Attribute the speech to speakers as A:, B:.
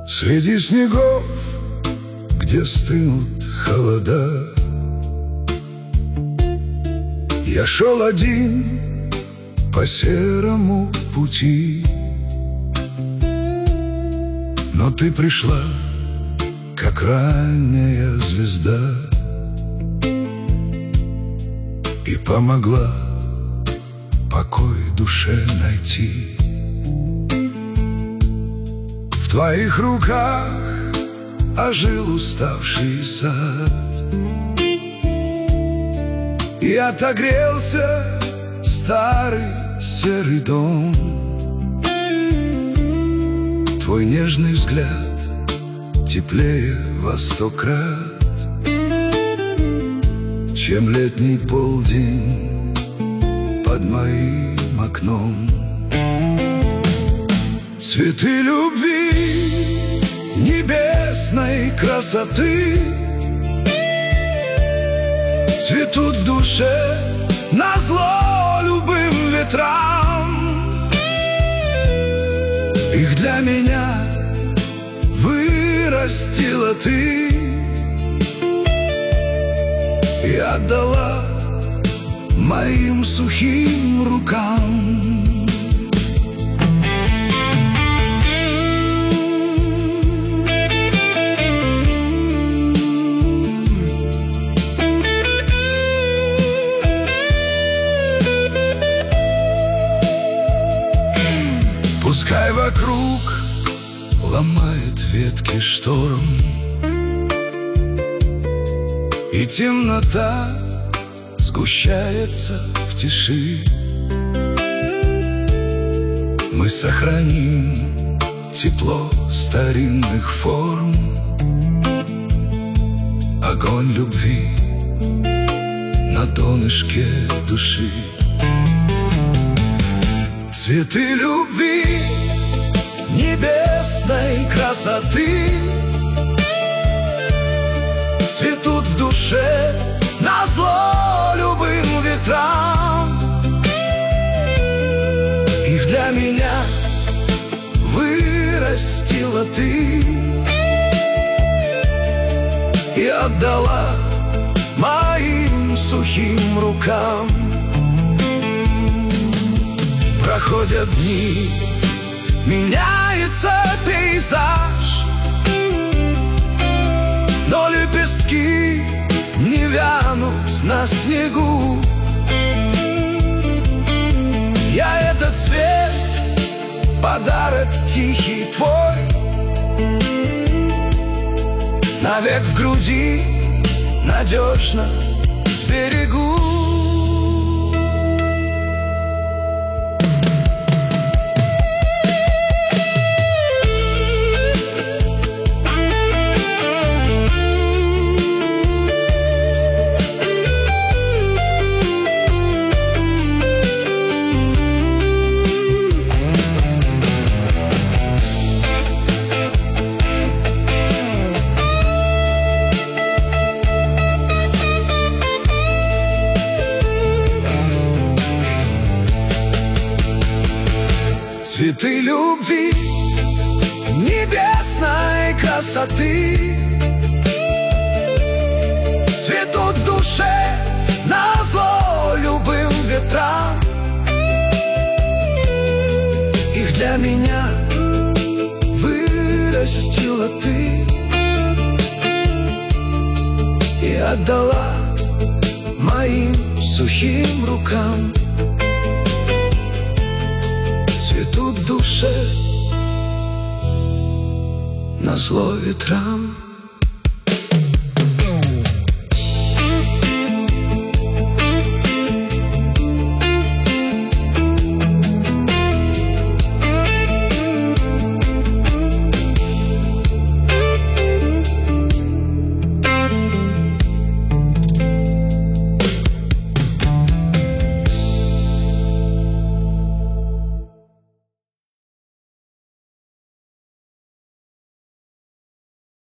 A: Среди снегов, где стынут холода, я шел один по серому пути. Но ты пришла, как ранняя звезда, и помогла покой душе найти. В твоих руках ожил уставший сад, и отогрелся старый серый дом. Твой нежный взгляд теплее во 100 крат, чем летний полдень под моим окном. Цветы любви, небесной красоты, цветут в душе назло любым ветрам. Их для меня вырастила ты и отдала моим сухим рукам. Пускай вокруг ломает ветки шторм, и темнота сгущается в тиши, мы сохраним тепло старинных форм, огонь любви на донышке души. Цветы любви, небесной красоты, цветут в душе назло любым ветрам. Их для меня вырастила ты и отдала моим сухим рукам. Проходят дни, меняется пейзаж, но лепестки не вянут на снегу. Я этот цвет, подарок тихий твой, навек в груди надежно сберегу. Цветы любви, небесной красоты, цветут в душе назло любым ветрам. Их для меня вырастила ты и отдала моим сухим рукам. Цветут в душе назло ветрам.